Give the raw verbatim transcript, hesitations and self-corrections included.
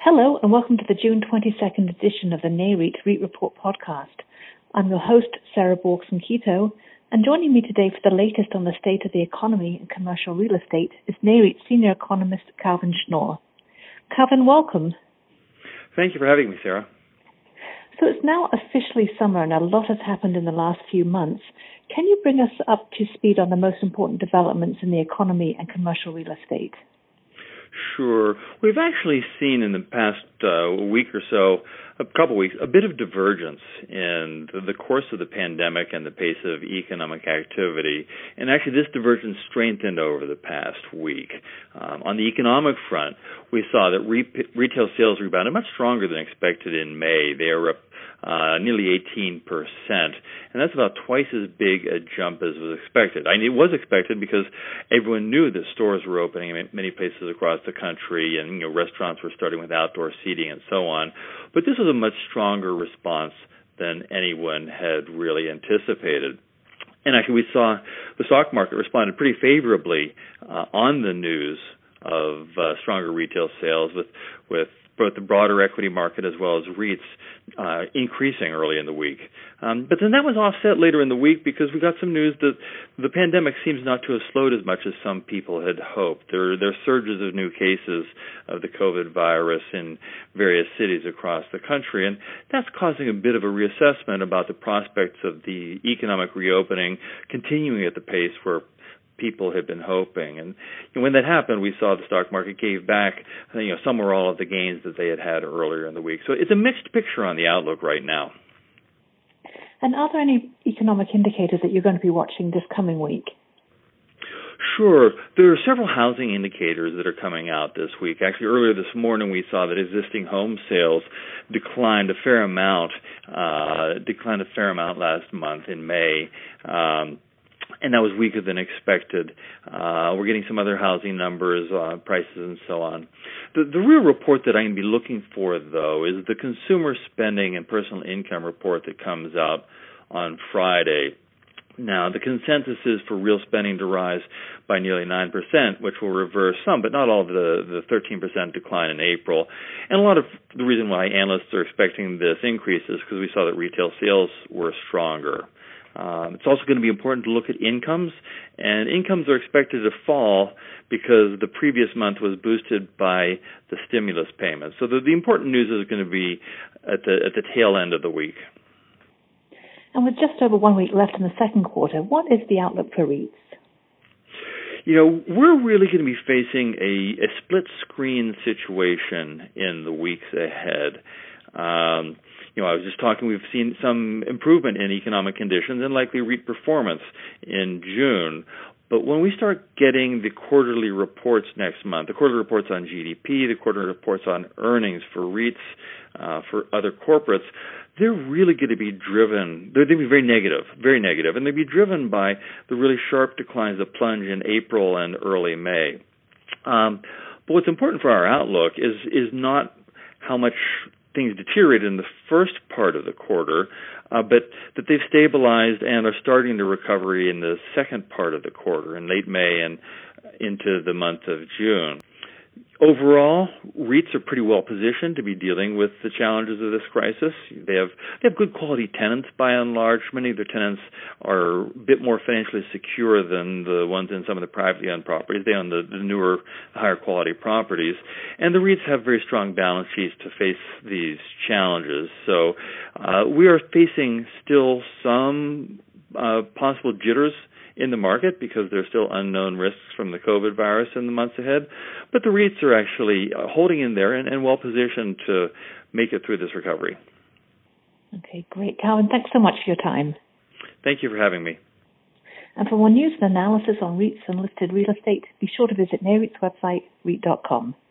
Hello and welcome to the June twenty-second edition of the NAREIT REIT Report podcast. I'm your host, Sarah Borgson-Keto, and joining me today for the latest on the state of the economy and commercial real estate is NAREIT Senior Economist Calvin Schnorr. Calvin, welcome. Thank you for having me, Sarah. So it's now officially summer and a lot has happened in the last few months. Can you bring us up to speed on the most important developments in the economy and commercial real estate? Sure. We've actually seen in the past uh, week or so, a couple weeks, a bit of divergence in the, the course of the pandemic and the pace of economic activity. And actually this divergence strengthened over the past week. Um, on the economic front, we saw that re- retail sales rebounded much stronger than expected in May. They are up Uh, nearly eighteen percent, and that's about twice as big a jump as was expected. I mean, it was expected because everyone knew that stores were opening in many places across the country, and you know, restaurants were starting with outdoor seating and so on. But this was a much stronger response than anyone had really anticipated. And actually, we saw the stock market responded pretty favorably uh, on the news of uh, stronger retail sales, with with both the broader equity market as well as REITs uh, increasing early in the week. Um, but then that was offset later in the week because we got some news that the pandemic seems not to have slowed as much as some people had hoped. There, there are surges of new cases of the COVID virus in various cities across the country, and that's causing a bit of a reassessment about the prospects of the economic reopening continuing at the pace where people had been hoping. And when that happened, we saw the stock market gave back, you know, some or all of the gains that they had had earlier in the week. So it's a mixed picture on the outlook right now. And are there any economic indicators that you're going to be watching this coming week? Sure. There are several housing indicators that are coming out this week. Actually, earlier this morning, we saw that existing home sales declined a fair amount, uh, declined a fair amount last month in May. Um, And that was weaker than expected. Uh, we're getting some other housing numbers, uh, prices, and so on. The, the real report that I'm going to be looking for, though, is the consumer spending and personal income report that comes out on Friday. Now, the consensus is for real spending to rise by nearly nine percent, which will reverse some, but not all of the, the thirteen percent decline in April. And a lot of the reason why analysts are expecting this increase is because we saw that retail sales were stronger. Um, it's also going to be important to look at incomes, and incomes are expected to fall because the previous month was boosted by the stimulus payments. So the, the important news is going to be at the at the tail end of the week. And with just over one week left in the second quarter, what is the outlook for REITs? You know, we're really going to be facing a, a split screen situation in the weeks ahead. Um, You know, I was just talking, we've seen some improvement in economic conditions and likely REIT performance in June. But when we start getting the quarterly reports next month, the quarterly reports on G D P, the quarterly reports on earnings for REITs, uh, for other corporates, they're really going to be driven, they're going to be very negative, very negative, and they'll be driven by the really sharp declines that plunge in April and early May. Um, but what's important for our outlook is is not how much things deteriorated in the first part of the quarter, uh, but that they've stabilized and are starting to recovery in the second part of the quarter, in late May and into the month of June. Overall, REITs are pretty well positioned to be dealing with the challenges of this crisis. They have they have good quality tenants by and large. Many of their tenants are a bit more financially secure than the ones in some of the privately owned properties. They own the, the newer, higher quality properties. And the REITs have very strong balance sheets to face these challenges. So uh, we are facing still some uh, possible jitters in the market because there's still unknown risks from the COVID virus in the months ahead. But the REITs are actually holding in there and, and well positioned to make it through this recovery. Okay, great. Calvin, thanks so much for your time. Thank you for having me. And for more news and analysis on REITs and listed real estate, be sure to visit NAREIT's website, REIT dot com.